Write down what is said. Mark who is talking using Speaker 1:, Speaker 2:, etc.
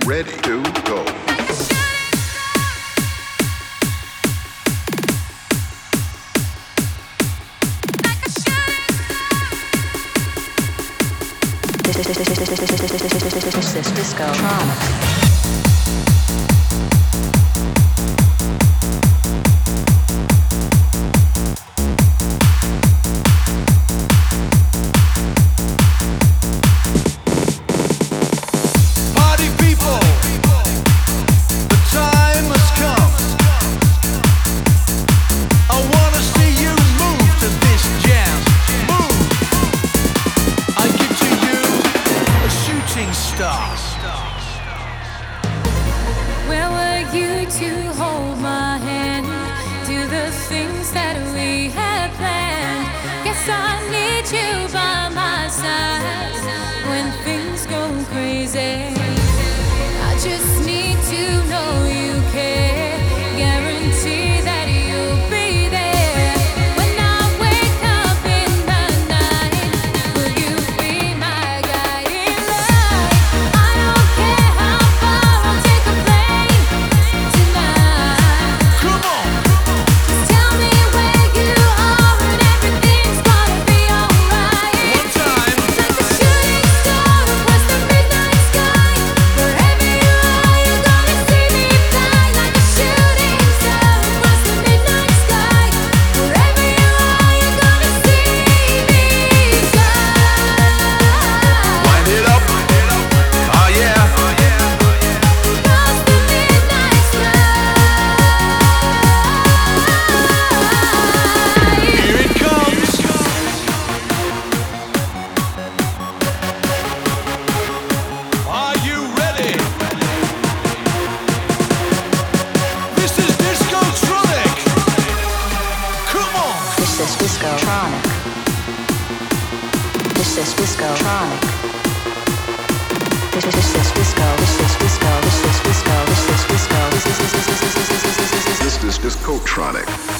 Speaker 1: ready to go.
Speaker 2: This is Disco Tronic.
Speaker 3: Where were you to hold my hand? Do the things that we had planned. Guess I need you by my side when things go crazy. I just need to know you care. Guarantee that you'll be there when I wake up in the night. Will you be my guiding light? I don't care how far I'll take a plane tonight.
Speaker 4: Come on.
Speaker 3: Just tell me where you are and everything's gonna be alright.
Speaker 4: One time.
Speaker 3: Like a shooting star across the midnight sky. Wherever you are, you're gonna see me fly. Like a shooting star across the midnight sky. Wherever you are, you're gonna see me fly.
Speaker 4: Wind it up. Oh yeah.
Speaker 3: Across the midnight sky.
Speaker 4: Here it comes. Are you ready? This is Disco Tronic. Come on.
Speaker 2: This is Disco Tronic. This is Disco Tronic. This is Disco. This is Disco. This is Disco. This is Disco.
Speaker 1: This is Discotronic.